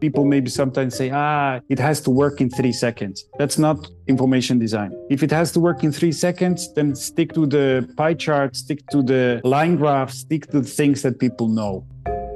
People maybe sometimes say, it has to work in 3 seconds. That's not information design. If it has to work in 3 seconds, then stick to the pie chart, stick to the line graph, stick to the things that people know.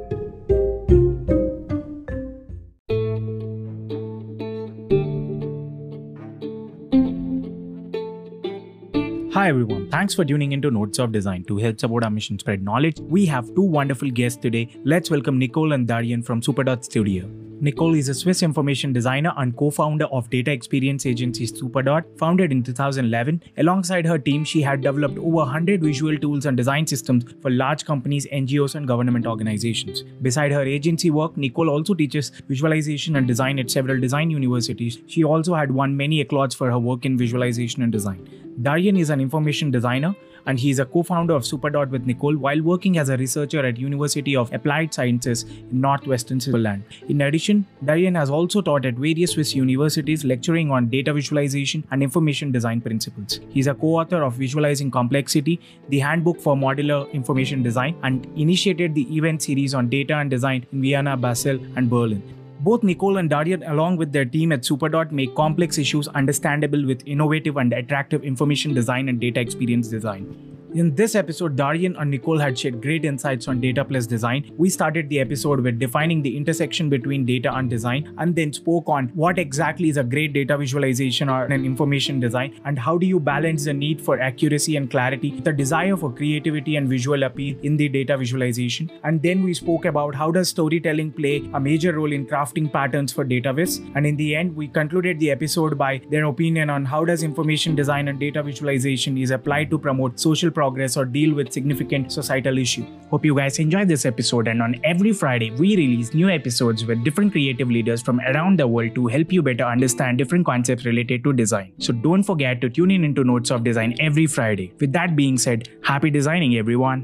Hi everyone, thanks for tuning into Notes of Design. To help support our mission spread knowledge, we have two wonderful guests today. Let's welcome Nicole and Darian from Superdot Studio. Nicole is a Swiss information designer and co-founder of data experience agency Superdot, founded in 2011. Alongside her team, she had developed over 100 visual tools and design systems for large companies, NGOs, and government organizations. Beside her agency work, Nicole also teaches visualization and design at several design universities. She also had won many accolades for her work in visualization and design. Darian is an information designer and he is a co-founder of Superdot with Nicole while working as a researcher at University of Applied Sciences in Northwestern Switzerland. In addition, Darian has also taught at various Swiss universities lecturing on data visualization and information design principles. He is a co-author of Visualizing Complexity, the handbook for modular information design, and initiated the event series on data and design in Vienna, Basel, and Berlin. Both Nicole and Darian, along with their team at Superdot, make complex issues understandable with innovative and attractive information design and data experience design. In this episode, Darian and Nicole had shared great insights on data plus design. We started the episode with defining the intersection between data and design, and then spoke on what exactly is a great data visualization or an information design, and how do you balance the need for accuracy and clarity with the desire for creativity and visual appeal in the data visualization. And then we spoke about how does storytelling play a major role in crafting patterns for data viz. And in the end, we concluded the episode by their opinion on how does information design and data visualization is applied to promote social progress or deal with significant societal issue. Hope you guys enjoyed this episode, and on every Friday we release new episodes with different creative leaders from around the world to help you better understand different concepts related to design. So don't forget to tune in into Notes of Design every Friday. With that being said, happy designing everyone.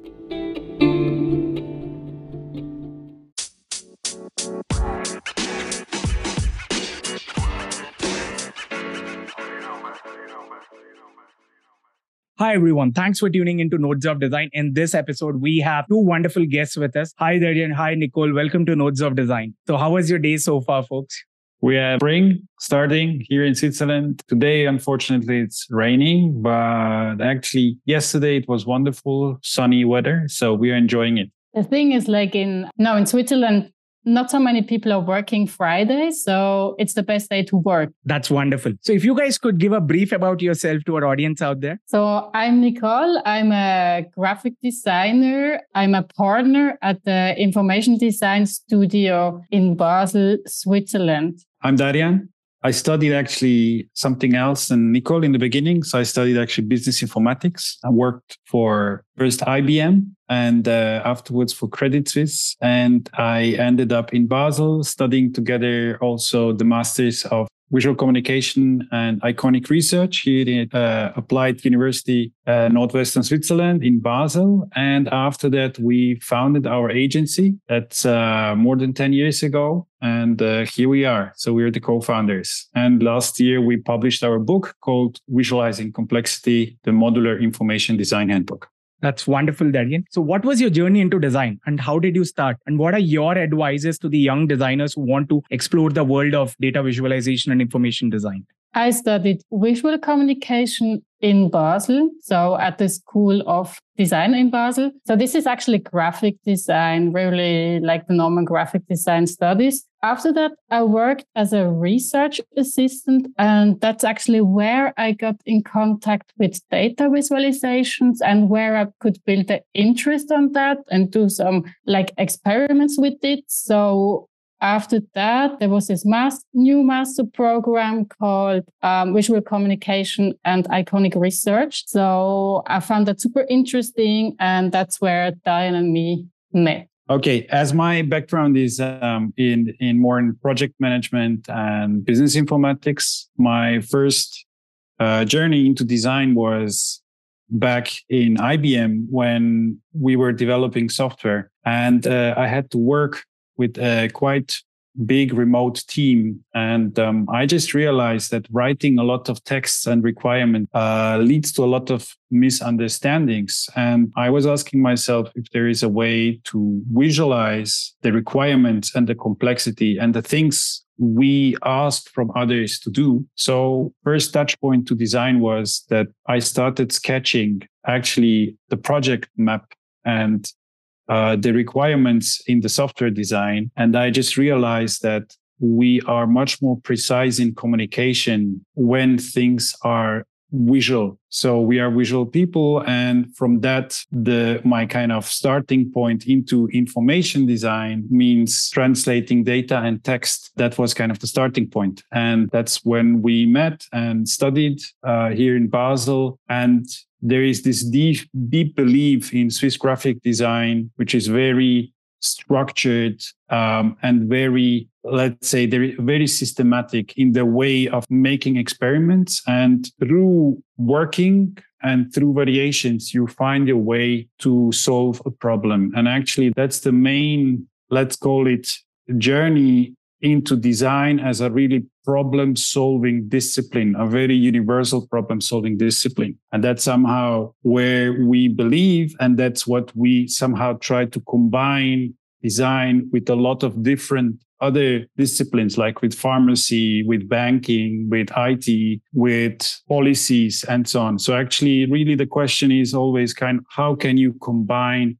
Hi everyone, thanks for tuning into Nodes of Design. In this episode, we have two wonderful guests with us. Hi Darian, hi Nicole, welcome to Nodes of Design. So how was your day so far, folks? We have spring starting here in Switzerland. Today, unfortunately, it's raining, but actually yesterday it was wonderful, sunny weather. So we are enjoying it. The thing is in Switzerland, not so many people are working Friday, so it's the best day to work. That's wonderful. So if you guys could give a brief about yourself to our audience out there. So I'm Nicole. I'm a graphic designer. I'm a partner at the Information Design Studio in Basel, Switzerland. I'm Darian. I studied actually something else than Nicole in the beginning. So I studied actually business informatics. I worked for first IBM and afterwards for Credit Suisse. And I ended up in Basel studying together also the Masters of Visual Communication and Iconic Research here at Applied University, Northwestern Switzerland in Basel. And after that, we founded our agency. That's more than 10 years ago. And here we are. So we're the co-founders. And last year, we published our book called Visualizing Complexity, the Modular Information Design Handbook. That's wonderful, Darian. So what was your journey into design and how did you start? And what are your advices to the young designers who want to explore the world of data visualization and information design? I studied visual communication in Basel, so at the School of Design in Basel. So this is actually graphic design, really like the normal graphic design studies. After that, I worked as a research assistant, and that's actually where I got in contact with data visualizations and where I could build the interest on that and do some experiments with it. So after that, there was this new master program called Visual Communication and Iconic Research. So I found that super interesting, and that's where Diane and me met. Okay, as my background is in more in project management and business informatics, my first journey into design was back in IBM when we were developing software, and I had to work with quite big remote team. And I just realized that writing a lot of texts and requirements leads to a lot of misunderstandings. And I was asking myself if there is a way to visualize the requirements and the complexity and the things we ask from others to do. So first touch point to design was that I started sketching actually the project map and the requirements in the software design. And I just realized that we are much more precise in communication when things are visual. So we are visual people. And from that, my kind of starting point into information design means translating data and text. That was kind of the starting point. And that's when we met and studied here in Basel. And there is this deep belief in Swiss graphic design, which is very structured and very, let's say, they're very systematic in the way of making experiments. And through working and through variations, you find a way to solve a problem. And actually, that's the main, let's call it, journey into design as a really problem-solving discipline, a very universal problem-solving discipline. And that's somehow where we believe, and that's what we somehow try to combine design with a lot of different other disciplines, like with pharmacy, with banking, with IT, with policies, and so on. So actually, really the question is always how can you combine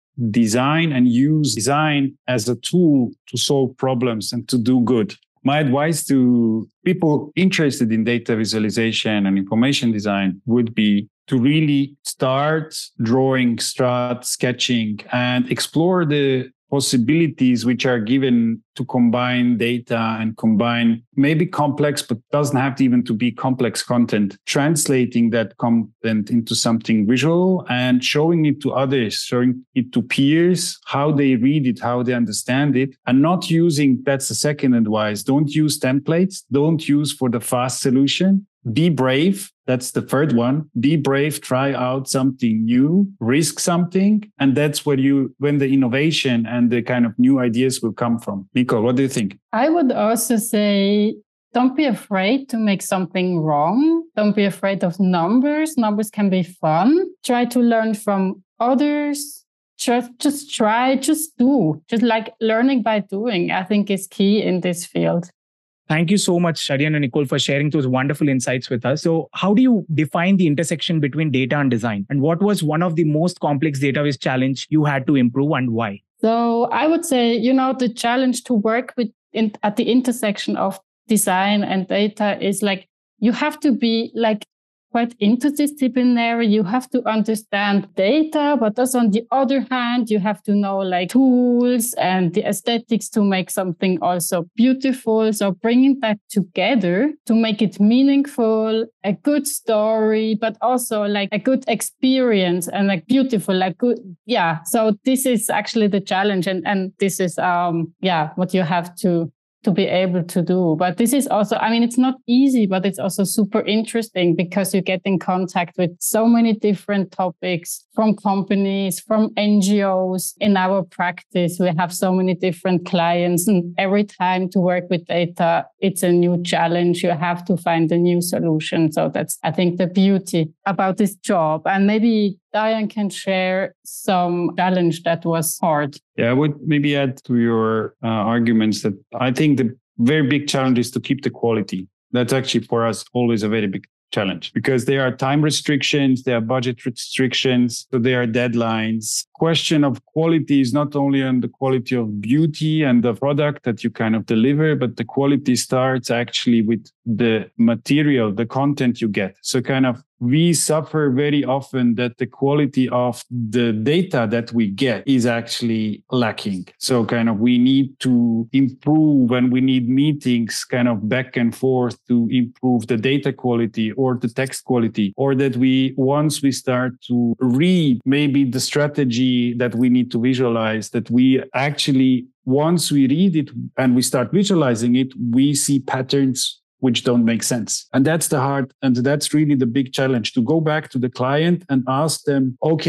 design and use design as a tool to solve problems and to do good? My advice to people interested in data visualization and information design would be to really start drawing, start sketching, and explore the possibilities which are given to combine data and combine maybe complex, but doesn't have to even to be complex content, translating that content into something visual and showing it to others, showing it to peers, how they read it, how they understand it, and not using, that's the second advice, don't use templates, don't use for the fast solution. Be brave. That's the third one. Be brave, try out something new, risk something. And that's when the innovation and the kind of new ideas will come from. Nicole, what do you think? I would also say, don't be afraid to make something wrong. Don't be afraid of numbers. Numbers can be fun. Try to learn from others. Just try, just do. Just like learning by doing, I think is key in this field. Thank you so much, Daryan and Nicole, for sharing those wonderful insights with us. So how do you define the intersection between data and design? And what was one of the most complex database challenge you had to improve and why? So I would say, the challenge to work with at the intersection of design and data is like, you have to be like quite interdisciplinary. You have to understand data, but also on the other hand, you have to know like tools and the aesthetics to make something also beautiful. So bringing that together to make it meaningful, a good story, but also like a good experience and like beautiful, like good. Yeah. So this is actually the challenge. And this is, what you have to be able to do. But this is also, it's not easy, but it's also super interesting because you get in contact with so many different topics from companies, from NGOs. In our practice, we have so many different clients, and every time to work with data, it's a new challenge. You have to find a new solution. So that's, I think, the beauty about this job. And maybe Daryan can share some challenge that was hard. Yeah, I would maybe add to your arguments that I think the very big challenge is to keep the quality. That's actually for us always a very big challenge because there are time restrictions, there are budget restrictions, so there are deadlines. Question of quality is not only on the quality of beauty and the product that you kind of deliver, but the quality starts actually with the material, the content you get. So kind of we suffer very often that the quality of the data that we get is actually lacking. So kind of we need to improve and we need meetings kind of back and forth to improve the data quality or the text quality, or that once we start to read maybe the strategy that we need to visualize, that we actually, once we read it and we start visualizing it, we see patterns which don't make sense. And that's the hard, and that's really the big challenge, to go back to the client and ask them, okay,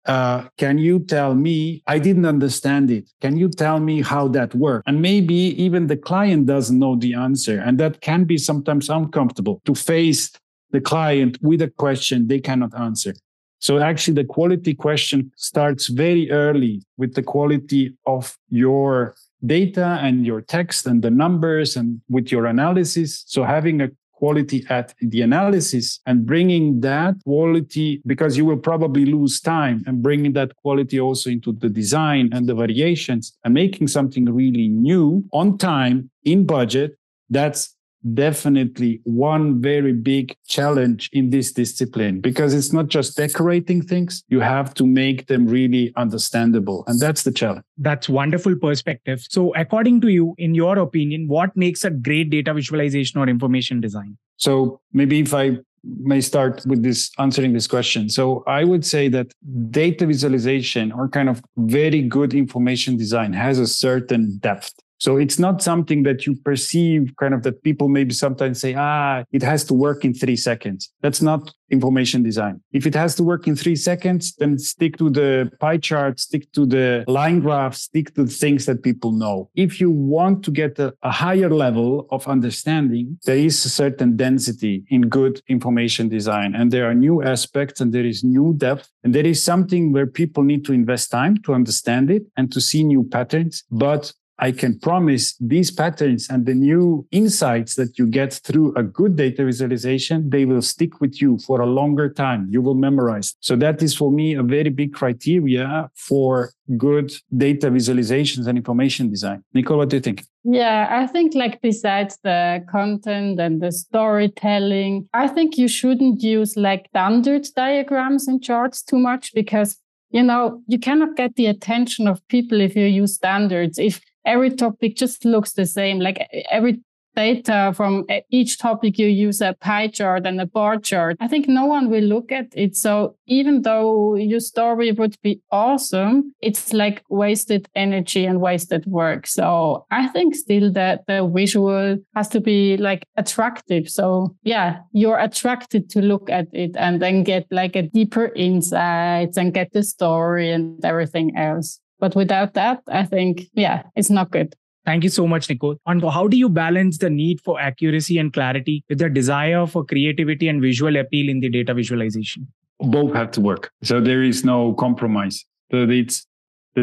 can you tell me, I didn't understand it. Can you tell me how that works? And maybe even the client doesn't know the answer. And that can be sometimes uncomfortable to face the client with a question they cannot answer. So actually the quality question starts very early with the quality of your data and your text and the numbers and with your analysis. So having a quality at the analysis and bringing that quality, because you will probably lose time, and bringing that quality also into the design and the variations and making something really new on time, in budget. That's definitely one very big challenge in this discipline, because it's not just decorating things. You have to make them really understandable. And that's the challenge. That's wonderful perspective. So according to you, in your opinion, what makes a great data visualization or information design? So maybe if I may start with this, answering this question. So I would say that data visualization or kind of very good information design has a certain depth. So it's not something that you perceive kind of that people maybe sometimes say, it has to work in 3 seconds. That's not information design. If it has to work in 3 seconds, then stick to the pie chart, stick to the line graph, stick to the things that people know. If you want to get a higher level of understanding, there is a certain density in good information design. And there are new aspects and there is new depth. And there is something where people need to invest time to understand it and to see new patterns. But I can promise these patterns and the new insights that you get through a good data visualization, they will stick with you for a longer time. You will memorize. So that is for me a very big criteria for good data visualizations and information design. Nicole, what do you think? Yeah, I think like besides the content and the storytelling, I think you shouldn't use like standard diagrams and charts too much, because, you cannot get the attention of people if you use standards. If every topic just looks the same, like every data from each topic, you use a pie chart and a bar chart, I think no one will look at it. So even though your story would be awesome, it's like wasted energy and wasted work. So I think still that the visual has to be like attractive. So yeah, you're attracted to look at it and then get like a deeper insights and get the story and everything else. But without that, I think, it's not good. Thank you so much, Nicole. And how do you balance the need for accuracy and clarity with the desire for creativity and visual appeal in the data visualization? Both have to work. So there is no compromise. So it's the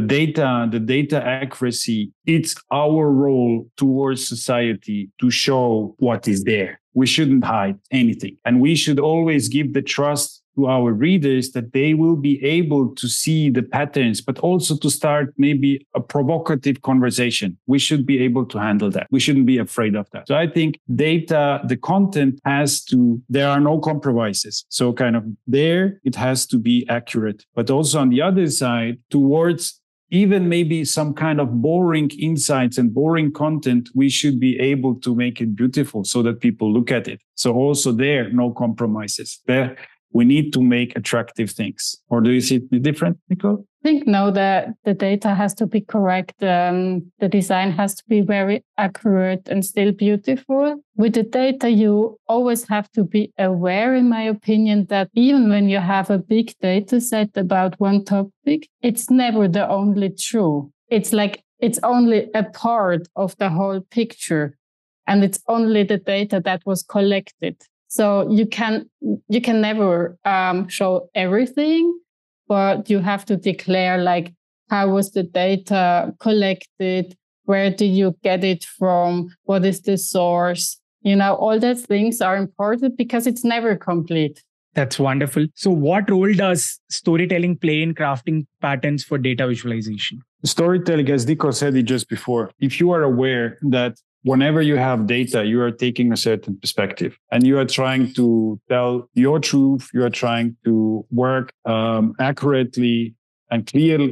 data accuracy. It's our role towards society to show what is there. We shouldn't hide anything. And we should always give the trust to our readers that they will be able to see the patterns, but also to start maybe a provocative conversation. We should be able to handle that. We shouldn't be afraid of that. So I think data, the content there are no compromises. So kind of there, it has to be accurate. But also on the other side, towards even maybe some kind of boring insights and boring content, we should be able to make it beautiful so that people look at it. So also there, no compromises. There, we need to make attractive things. Or do you see it different, Nicole? I think no, the data has to be correct. The design has to be very accurate and still beautiful. With the data, you always have to be aware, in my opinion, that even when you have a big data set about one topic, it's never the only true. It's like it's only a part of the whole picture, and it's only the data that was collected. So you can never show everything, but you have to declare like how was the data collected, where did you get it from, what is the source? All those things are important because it's never complete. That's wonderful. So what role does storytelling play in crafting patterns for data visualization? Storytelling, as Nico said it just before, if you are aware that whenever you have data, you are taking a certain perspective and you are trying to tell your truth. You are trying to work accurately and clear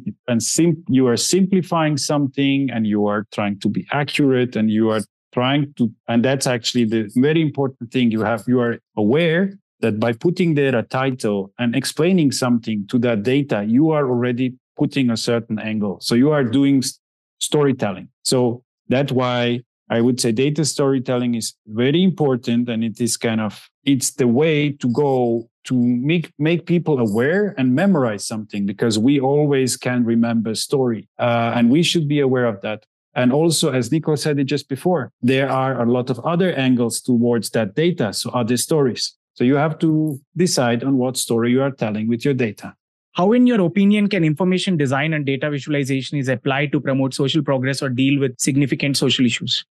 you are simplifying something and you are trying to be accurate and you are trying to, and that's actually the very important thing you are aware that by putting there a title and explaining something to that data, you are already putting a certain angle. So you are doing storytelling. So that's why I would say data storytelling is very important, and it's the way to go to make people aware and memorize something, because we always can remember story, and we should be aware of that. And also, as Nico said it just before, there are a lot of other angles towards that data, so other stories. So you have to decide on what story you are telling with your data. How, in your opinion, can information design and data visualization is applied to promote social progress or deal with significant social issues?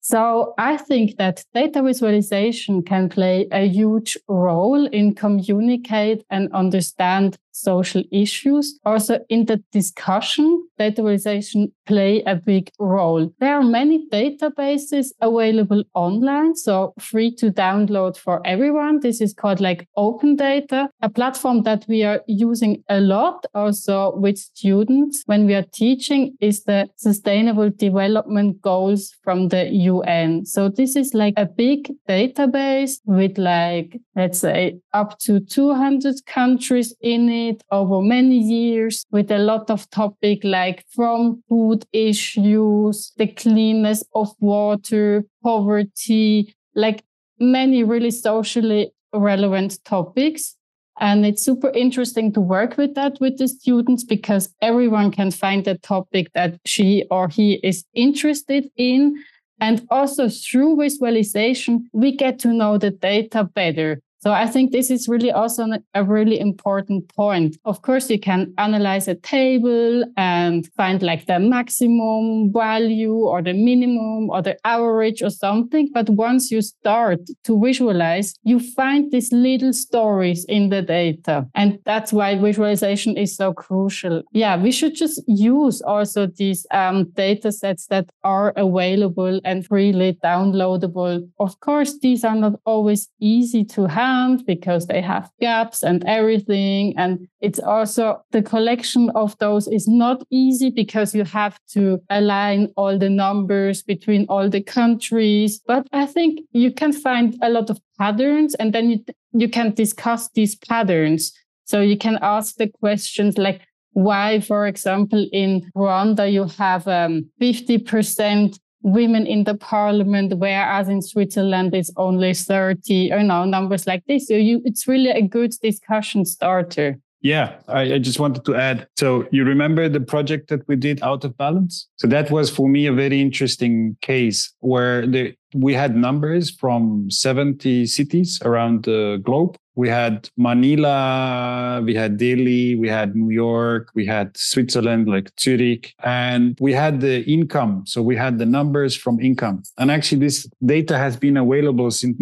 So I think that data visualization can play a huge role in communicate and understand social issues. Also in the discussion, data visualization play a big role. There are many databases available online, so free to download for everyone. This is called like Open Data, a platform that we are using a lot also with students when we are teaching is the Sustainable Development Goals from the UN. So this is like a big database with like, let's say, up to 200 countries in it over many years, with a lot of topic like from food issues, the cleanness of water, poverty, like many really socially relevant topics. And it's super interesting to work with that with the students, because everyone can find a topic that she or he is interested in. And also through visualization, we get to know the data better. So I think this is really also a really important point. Of course, you can analyze a table and find like the maximum value or the minimum or the average or something. But once you start to visualize, you find these little stories in the data. And that's why visualization is so crucial. Yeah, we should just use also these data sets that are available and freely downloadable. Of course, these are not always easy to have, because they have gaps and everything. And it's also the collection of those is not easy, because you have to align all the numbers between all the countries. But I think you can find a lot of patterns, and then you can discuss these patterns. So you can ask the questions like, why, for example, in Rwanda, you have 50% women in the parliament, whereas in Switzerland it's only 30, or numbers like this. So it's really a good discussion starter. Yeah, I just wanted to add. So you remember the project that we did, Out of Balance? So that was for me a very interesting case where we had numbers from 70 cities around the globe. We had Manila, we had Delhi, we had New York, we had Switzerland, like Zurich, and we had the income. So we had the numbers from income. And actually this data has been available since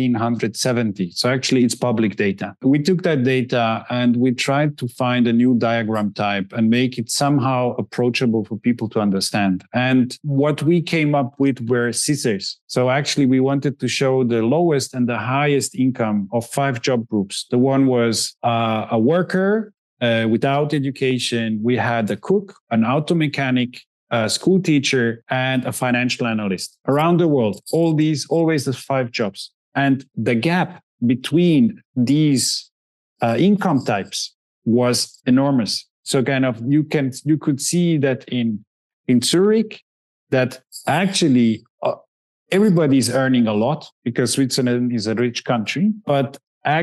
1970. So actually it's public data. We took that data and we tried to find a new diagram type and make it somehow approachable for people to understand. And what we came up with were scissors. So actually we wanted to show the lowest and the highest income of 5 job groups. The one was a worker without education. We had a cook, an auto mechanic, a school teacher, and a financial analyst around the world. All these, always the 5 jobs. And the gap between these income types was enormous. So kind of you could see that in Zurich, that actually everybody is earning a lot because Switzerland is a rich country, but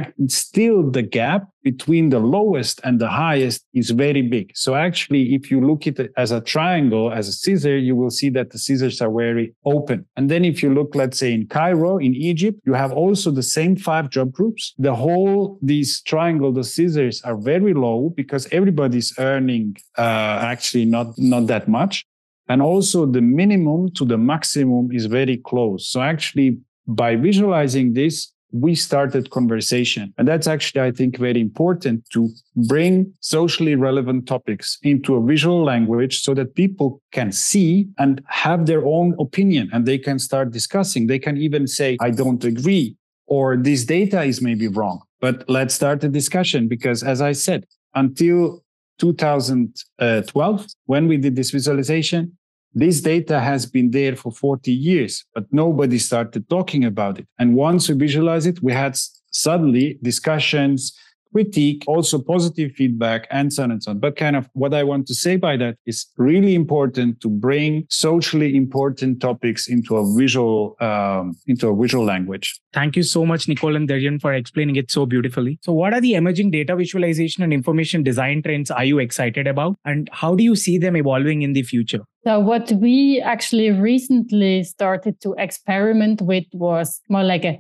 still the gap between the lowest and the highest is very big. So actually, if you look at it as a triangle, as a scissor, you will see that the scissors are very open. And then if you look, let's say in Cairo, in Egypt, you have also the same 5 job groups. These triangle, the scissors are very low because everybody's earning actually not that much. And also the minimum to the maximum is very close. So actually, by visualizing this, we started conversation. And that's actually, I think, very important to bring socially relevant topics into a visual language so that people can see and have their own opinion and they can start discussing. They can even say, I don't agree, or this data is maybe wrong. But let's start a discussion because, as I said, until 2012, when we did this visualization, this data has been there for 40 years, but nobody started talking about it. And once we visualized it, we had suddenly discussions, critique, also positive feedback, and so on and so on. But kind of what I want to say by that is really important to bring socially important topics into a visual language. Thank you so much, Nicole and Daryan, for explaining it so beautifully. So what are the emerging data visualization and information design trends are you excited about? And how do you see them evolving in the future? So what we actually recently started to experiment with was more like a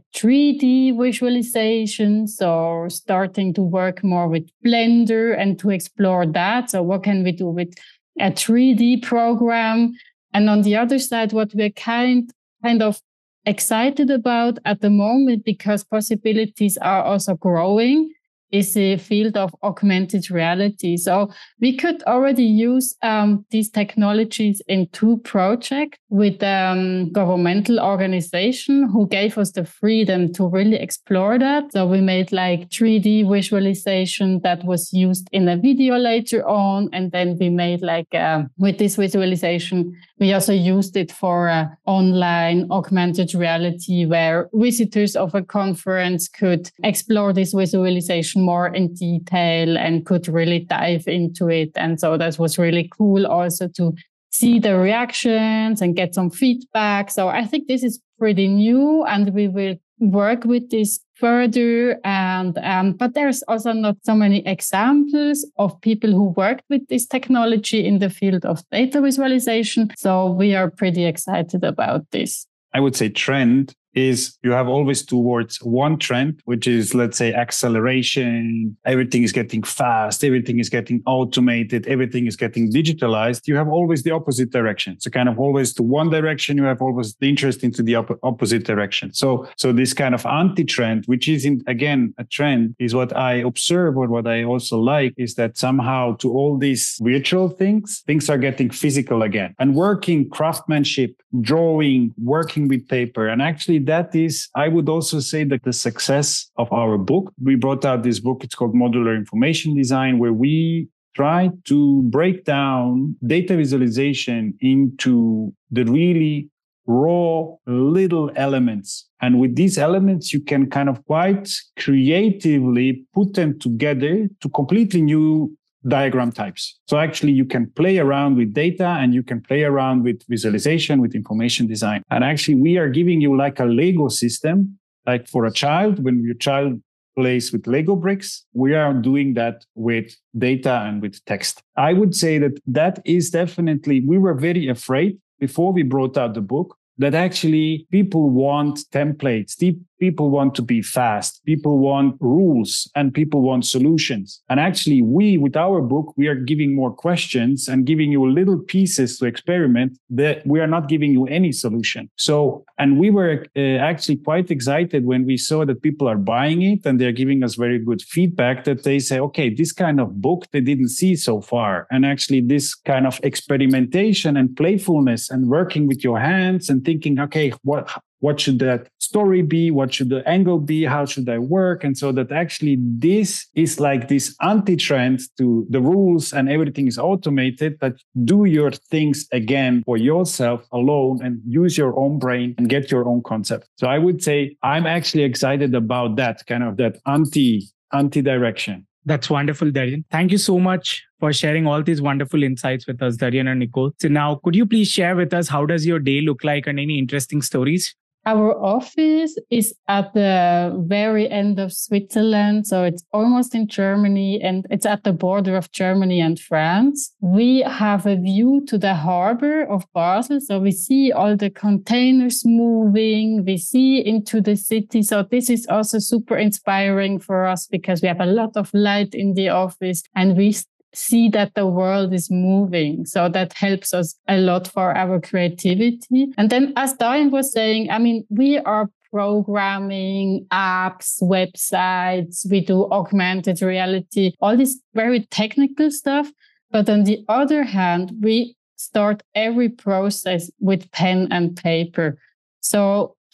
3D visualization. So starting to work more with Blender and to explore that. So what can we do with a 3D program? And on the other side, what we're kind of excited about at the moment, because possibilities are also growing, is the field of augmented reality. So we could already use these technologies in 2 projects with governmental organization who gave us the freedom to really explore that. So we made like 3D visualization that was used in a video later on. And then we made like, with this visualization, we also used it for online augmented reality where visitors of a conference could explore this visualization more in detail and could really dive into it. And so that was really cool also to see the reactions and get some feedback. So I think this is pretty new and we will work with this further. And but there's also not so many examples of people who worked with this technology in the field of data visualization. So we are pretty excited about this. I would say trend is you have always two words. One trend, which is, let's say, acceleration. Everything is getting fast. Everything is getting automated. Everything is getting digitalized. You have always the opposite direction. So kind of always to one direction, you have always the interest into the opposite direction. So this kind of anti-trend, which is again a trend, is what I observe, or what I also like, is that somehow to all these virtual things are getting physical again. And working craftsmanship, drawing, working with paper, and actually that is, I would also say, that the success of our book. We brought out this book. It's called Modular Information Design, where we try to break down data visualization into the really raw little elements. And with these elements, you can kind of quite creatively put them together to completely new diagram types. So actually you can play around with data and you can play around with visualization, with information design. And actually we are giving you like a Lego system, like for a child, when your child plays with Lego bricks, we are doing that with data and with text. I would say that is definitely, we were very afraid before we brought out the book that actually people want templates. People want to be fast. People want rules and people want solutions. And actually with our book, we are giving more questions and giving you little pieces to experiment, that we are not giving you any solution. So, and we were actually quite excited when we saw that people are buying it and they're giving us very good feedback, that they say, okay, this kind of book they didn't see so far. And actually this kind of experimentation and playfulness and working with your hands and thinking, okay, what should that story be? What should the angle be? How should I work? And so that actually this is like this anti-trend to the rules and everything is automated, but do your things again for yourself alone and use your own brain and get your own concept. So I would say I'm actually excited about that kind of that anti-direction. That's wonderful, Daryan. Thank you so much for sharing all these wonderful insights with us, Daryan and Nicole. So now, could you please share with us how does your day look like and any interesting stories? Our office is at the very end of Switzerland. So it's almost in Germany and it's at the border of Germany and France. We have a view to the harbor of Basel. So we see all the containers moving. We see into the city. So this is also super inspiring for us because we have a lot of light in the office and we see that the world is moving. So that helps us a lot for our creativity. And then as Daryan was saying, I mean, we are programming apps, websites, we do augmented reality, all this very technical stuff. But on the other hand, we start every process with pen and paper. So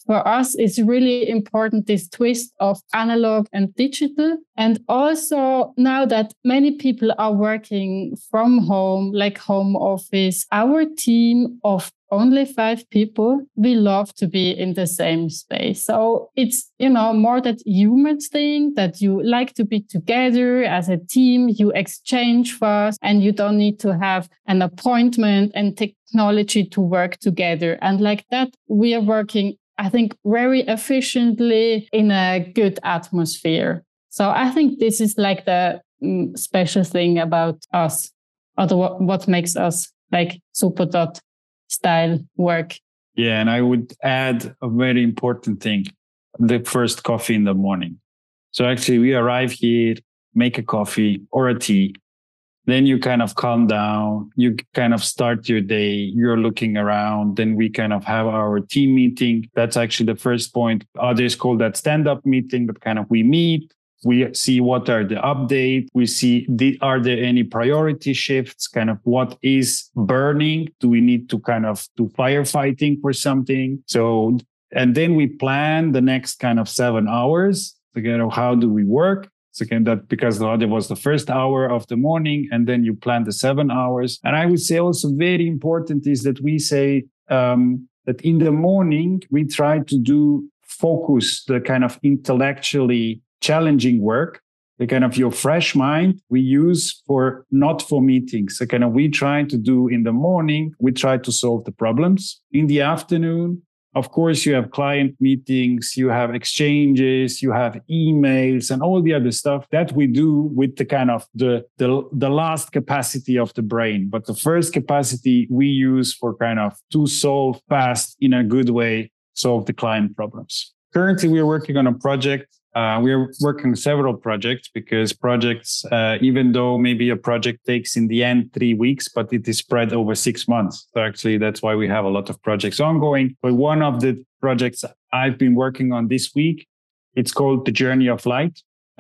for us, it's really important, this twist of analog and digital. And also now that many people are working from home, like home office, our team of only 5 people, we love to be in the same space. So it's, more that human thing that you like to be together as a team, you exchange fast and you don't need to have an appointment and technology to work together. And like that, we are working, I think, very efficiently in a good atmosphere. So I think this is like the special thing about us, or what makes us like Superdot style work. Yeah, and I would add a very important thing, the first coffee in the morning. So actually we arrive here, make a coffee or a tea, then you kind of calm down, you kind of start your day, you're looking around, then we kind of have our team meeting. That's actually the first point. Others call that stand-up meeting, but kind of we meet, we see what are the updates, we see, are there any priority shifts, kind of what is burning? Do we need to kind of do firefighting for something? So, and then we plan the next kind of 7 hours. So, how do we work? So again, that because there was the first hour of the morning, and then you plan the 7 hours. And I would say also very important is that we say that in the morning, we try to focus the kind of intellectually challenging work, the kind of your fresh mind we use not for meetings. So kind of we try to do in the morning, we try to solve the problems. In the afternoon, of course, you have client meetings, you have exchanges, you have emails and all the other stuff that we do with the kind of the last capacity of the brain. But the first capacity we use for kind of to solve fast in a good way, solve the client problems. Currently, we are working on a project. We are working on several projects because projects, even though maybe a project takes in the end 3 weeks, but it is spread over 6 months. So actually, that's why we have a lot of projects ongoing. But one of the projects I've been working on this week, it's called The Journey of Light.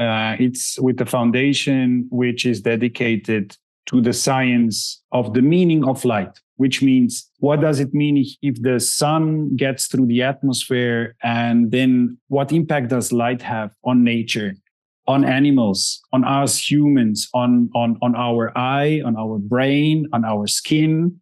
It's with the foundation, which is dedicated to the science of the meaning of light, which means what does it mean if the sun gets through the atmosphere, and then what impact does light have on nature, on animals, on us humans, on our eye, on our brain, on our skin?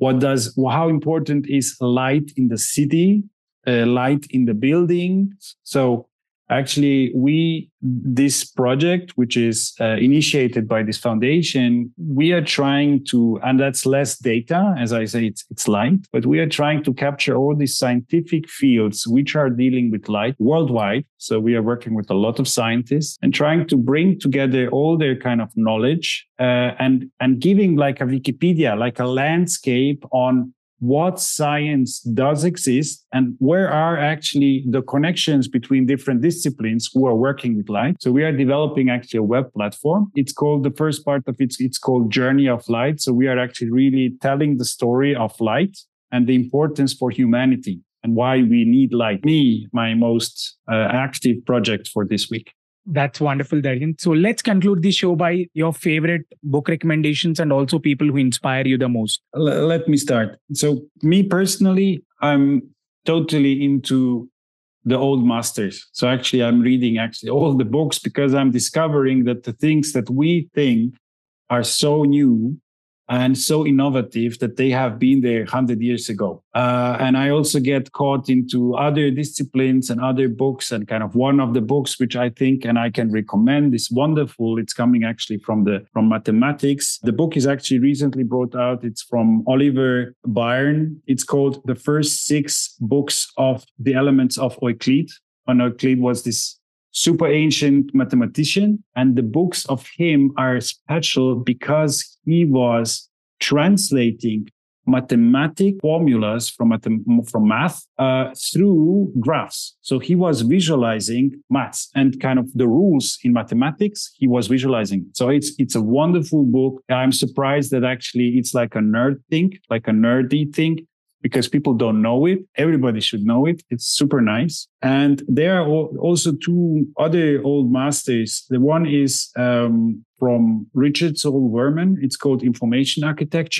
How important is light in the city, light in the building? So actually, this project, which is initiated by this foundation, we are trying to, and that's less data, as I say, it's light, but we are trying to capture all these scientific fields which are dealing with light worldwide. So we are working with a lot of scientists and trying to bring together all their kind of knowledge and giving like a Wikipedia, like a landscape on what science does exist and where are actually the connections between different disciplines who are working with light. So we are developing actually a web platform. It's called, the first part of it's called Journey of Light. So we are actually really telling the story of light and the importance for humanity and why we need light. My most active project for this week. That's wonderful, Daryan. So let's conclude the show by your favorite book recommendations and also people who inspire you the most. Let me start. So me personally, I'm totally into the old masters. So actually, I'm reading all the books because I'm discovering that the things that we think are so new and so innovative that they have been there 100 years ago. And I also get caught into other disciplines and other books, and kind of one of the books which I think and I can recommend is wonderful. It's coming actually from mathematics. The book is actually recently brought out. It's from Oliver Byrne. It's called The First 6 Books of the Elements of Euclid. And Euclid was this super ancient mathematician, and the books of him are special because he was translating mathematic formulas from math through graphs. So he was visualizing maths and kind of the rules in mathematics. He was visualizing. So it's a wonderful book. I'm surprised that actually it's like a nerdy thing. Because people don't know it. Everybody should know it. It's super nice. And there are also 2 other old masters. The one is from Richard Saul Wurman. It's called Information Architectures.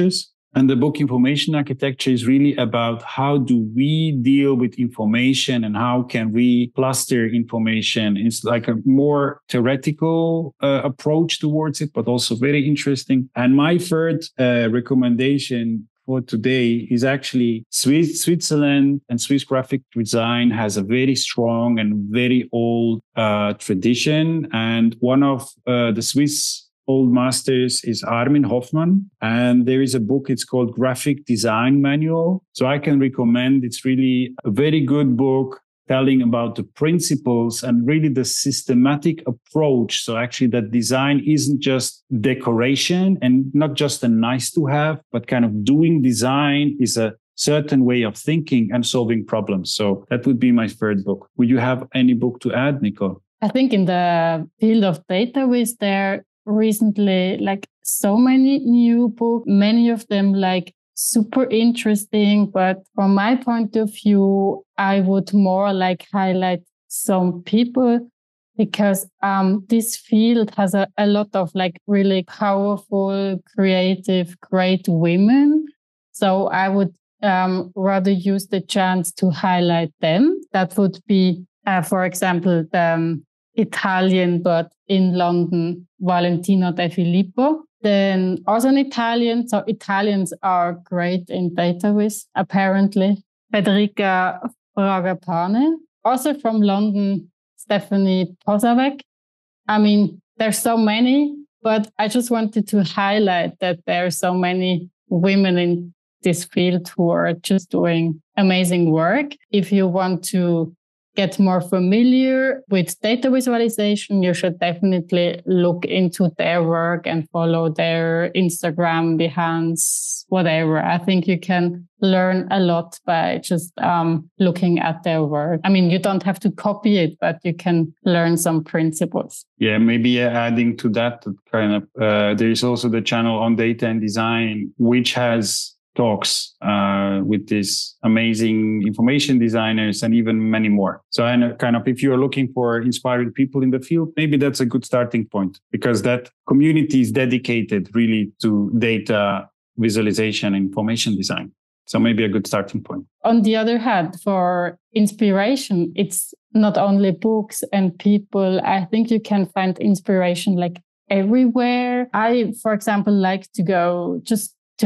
And the book Information Architecture is really about how do we deal with information and how can we cluster information. It's like a more theoretical approach towards it, but also very interesting. And my third recommendation for today is actually Switzerland, and Swiss graphic design has a very strong and very old tradition. And one of the Swiss old masters is Armin Hoffmann. And there is a book, it's called Graphic Design Manual. So I can recommend, it's really a very good book telling about the principles and really the systematic approach. So actually that design isn't just decoration and not just a nice to have, but kind of doing design is a certain way of thinking and solving problems. So that would be my third book. Would you have any book to add, Nicole? I think in the field of data viz, there recently like so many new books, many of them like super interesting. But from my point of view, I would more like highlight some people because this field has a lot of like really powerful, creative, great women. So I would rather use the chance to highlight them. That would be, for example, the Italian, but in London, Valentino De Filippo. Then also an Italian. So Italians are great in data viz, apparently. Federica Fragapane. Also from London, Stephanie Posavec. I mean, there's so many, but I just wanted to highlight that there are so many women in this field who are just doing amazing work. If you want to get more familiar with data visualization, you should definitely look into their work and follow their Instagram, Behance, whatever. I think you can learn a lot by just looking at their work. I mean, you don't have to copy it, but you can learn some principles. Yeah, maybe adding to that kind of, there is also the channel On Data and Design, which has talks with these amazing information designers and even many more. So kind of, if you're looking for inspiring people in the field, maybe that's a good starting point because that community is dedicated really to data visualization and information design. So maybe a good starting point. On the other hand, for inspiration, it's not only books and people. I think you can find inspiration like everywhere. I, for example, like to go just to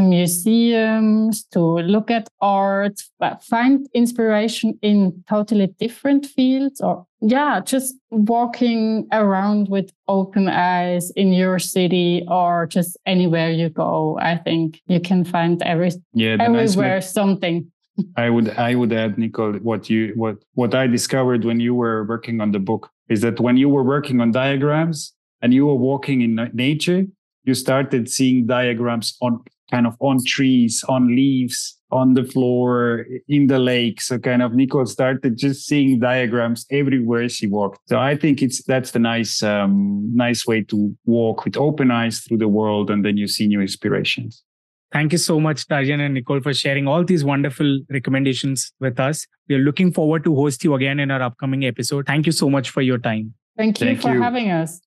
museums, to look at art, but find inspiration in totally different fields or just walking around with open eyes in your city or just anywhere you go. I think you can find everywhere something. I would add, Nicole, what I discovered when you were working on the book is that when you were working on diagrams and you were walking in nature, you started seeing diagrams on trees, on leaves, on the floor, in the lake. So kind of Nicole started just seeing diagrams everywhere she walked. So I think that's the nice way to walk with open eyes through the world, and then you see new inspirations. Thank you so much, Daryan and Nicole, for sharing all these wonderful recommendations with us. We are looking forward to host you again in our upcoming episode. Thank you so much for your time. Thank you for having us.